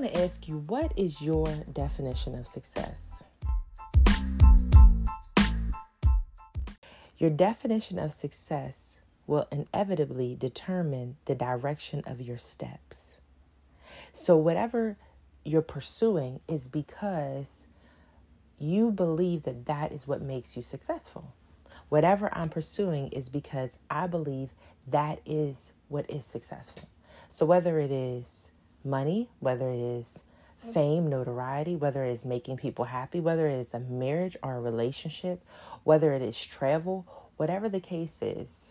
want to ask you, what is your definition of success? Your definition of success will inevitably determine the direction of your steps. So whatever you're pursuing is because you believe that that is what makes you successful. Whatever I'm pursuing is because I believe that is what is successful. So whether it is money, whether it is fame, notoriety, whether it is making people happy, whether it is a marriage or a relationship, whether it is travel, whatever the case is,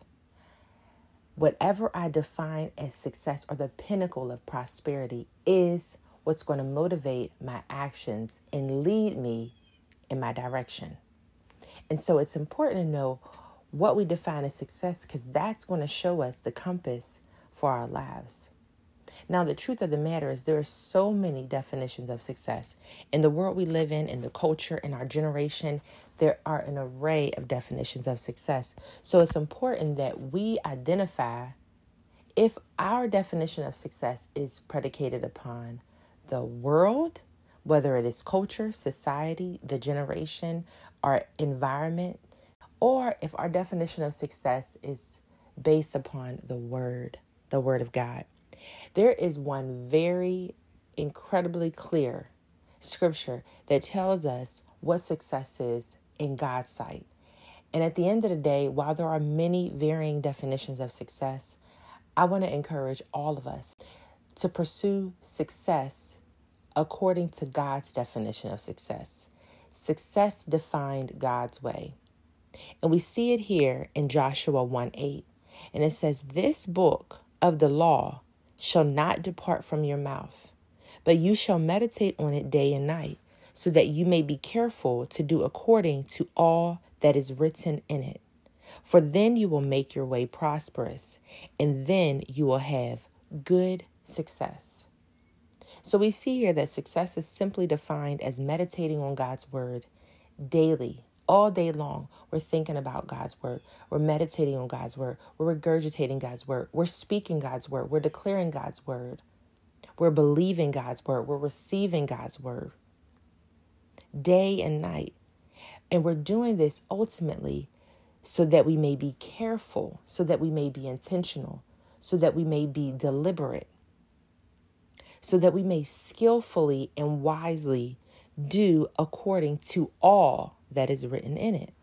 whatever I define as success or the pinnacle of prosperity is what's going to motivate my actions and lead me in my direction. And so it's important to know what we define as success, because that's going to show us the compass for our lives. Now, the truth of the matter is there are so many definitions of success. In the world we live in the culture, in our generation, there are an array of definitions of success. So it's important that we identify if our definition of success is predicated upon the world, whether it is culture, society, the generation, our environment, or if our definition of success is based upon the Word of God. There is one very incredibly clear scripture that tells us what success is in God's sight. And at the end of the day, while there are many varying definitions of success, I want to encourage all of us to pursue success according to God's definition of success. Success defined God's way. And we see it here in Joshua 1:8. And it says, "This book of the law shall not depart from your mouth, but you shall meditate on it day and night, so that you may be careful to do according to all that is written in it. For then you will make your way prosperous, and then you will have good success." So we see here that success is simply defined as meditating on God's word daily, all day long. We're thinking about God's word. We're meditating on God's word. We're regurgitating God's word. We're speaking God's word. We're declaring God's word. We're believing God's word. We're receiving God's word day and night. And we're doing this ultimately so that we may be careful, so that we may be intentional, so that we may be deliberate, so that we may skillfully and wisely do according to all that is written in it.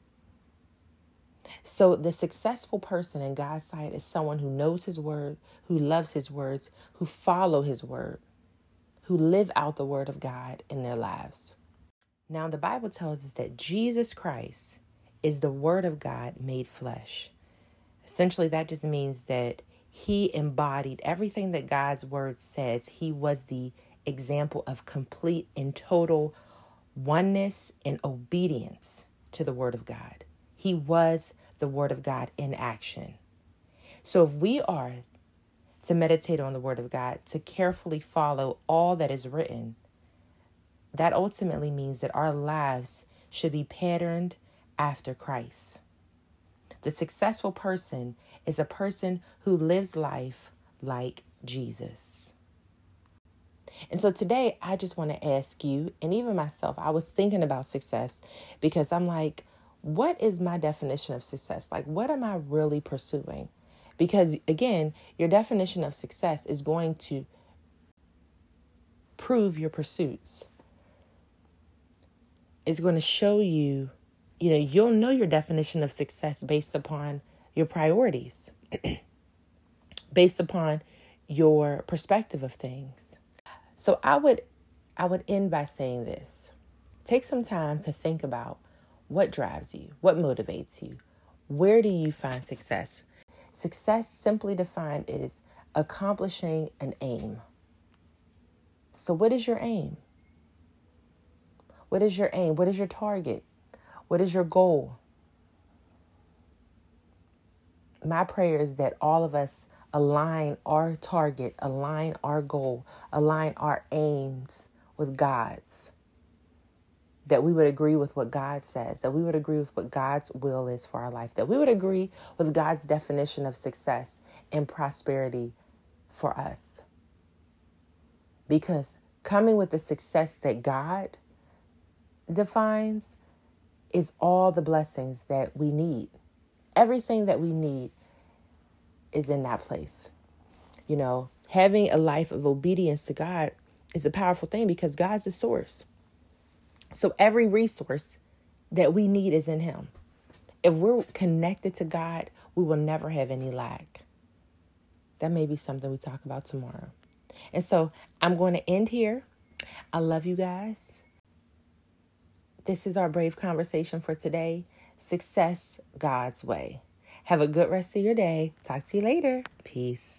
So the successful person in God's sight is someone who knows his word, who loves his words, who follow his word, who live out the word of God in their lives. Now, the Bible tells us that Jesus Christ is the word of God made flesh. Essentially, that just means that he embodied everything that God's word says. He was the example of complete and total oneness and obedience to the word of God. He was the word of God in action. So if we are to meditate on the word of God, to carefully follow all that is written, that ultimately means that our lives should be patterned after Christ. The successful person is a person who lives life like Jesus. And so today, I just want to ask you, and even myself, I was thinking about success because I'm like, what is my definition of success? Like, what am I really pursuing? Because again, your definition of success is going to prove your pursuits. It's going to show you, you'll know your definition of success based upon your priorities, based upon your perspective of things. So I would end by saying this. Take some time to think about what drives you, what motivates you. Where do you find success? Success, simply defined, is accomplishing an aim. So what is your aim? What is your aim? What is your target? What is your goal? My prayer is that all of us align our target, align our goal, align our aims with God's. That we would agree with what God says, that we would agree with what God's will is for our life, that we would agree with God's definition of success and prosperity for us. Because Coming with the success that God defines is all the blessings that we need. Everything that we need is in that place. You know, having a life of obedience to God is a powerful thing because God's the source. So every resource that we need is in him. If we're connected to God, we will never have any lack. That may be something we talk about tomorrow. And so I'm going to end here. I love you guys. This is our brave conversation for today. Success God's way. Have a good rest of your day. Talk to you later. Peace.